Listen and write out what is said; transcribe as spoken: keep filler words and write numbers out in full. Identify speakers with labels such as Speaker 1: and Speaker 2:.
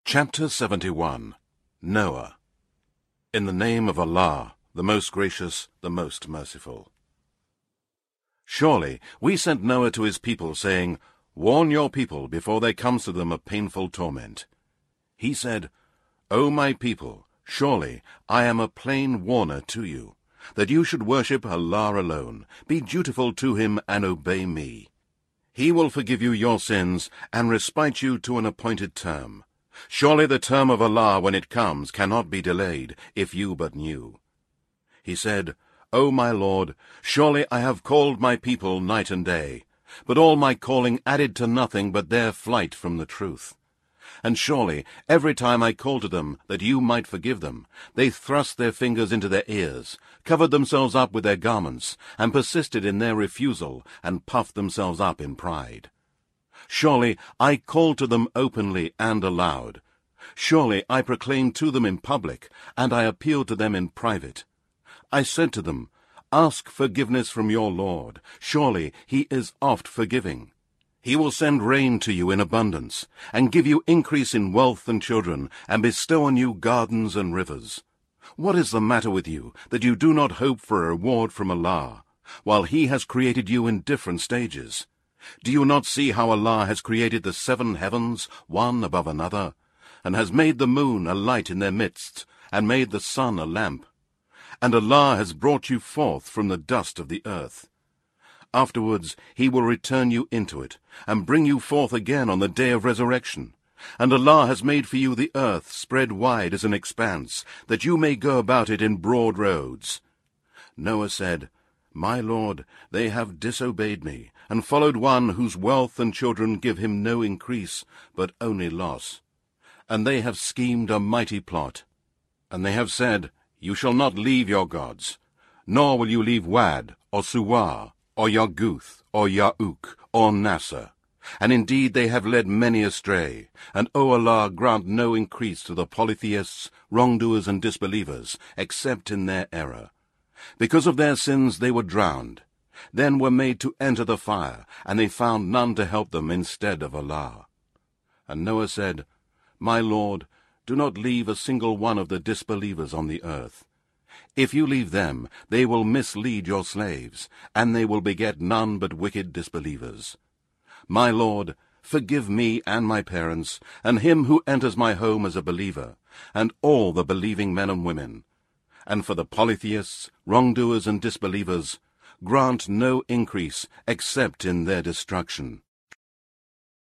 Speaker 1: Chapter seventy-one. Noah. In the name of Allah, the most gracious, the most merciful. Surely we sent Noah to his people, saying, Warn your people before there comes to them a painful torment. He said, O my people, surely I am a plain warner to you, that you should worship Allah alone, be dutiful to him, and obey me. He will forgive you your sins, and respite you to an appointed term. Surely the term of Allah, when it comes, cannot be delayed, if you but knew. He said, O my Lord, surely I have called my people night and day, but all my calling added to nothing but their flight from the truth. And surely, every time I called to them that you might forgive them, they thrust their fingers into their ears, covered themselves up with their garments, and persisted in their refusal, and puffed themselves up in pride. Surely I called to them openly and aloud. Surely I proclaimed to them in public, and I appealed to them in private. I said to them, Ask forgiveness from your Lord. Surely he is oft forgiving. He will send rain to you in abundance, and give you increase in wealth and children, and bestow on you gardens and rivers. What is the matter with you, that you do not hope for a reward from Allah, while he has created you in different stages? Do you not see how Allah has created the seven heavens, one above another, and has made the moon a light in their midst, and made the sun a lamp? And Allah has brought you forth from the dust of the earth. Afterwards he will return you into it, and bring you forth again on the day of resurrection. And Allah has made for you the earth spread wide as an expanse, that you may go about it in broad roads. Noah said, My Lord, they have disobeyed me, and followed one whose wealth and children give him no increase, but only loss. And they have schemed a mighty plot. And they have said, You shall not leave your gods, nor will you leave Wad, or Suwa, or Yarguth, or Ya'uk, or Nasser. And indeed they have led many astray, and O Allah, grant no increase to the polytheists, wrongdoers, and disbelievers, except in their error. Because of their sins they were drowned, then were made to enter the fire, and they found none to help them instead of Allah. And Noah said, My Lord, do not leave a single one of the disbelievers on the earth. If you leave them, they will mislead your slaves, and they will beget none but wicked disbelievers. My Lord, forgive me and my parents, and him who enters my home as a believer, and all the believing men and women. And for the polytheists, wrongdoers, and disbelievers, grant no increase except in their destruction.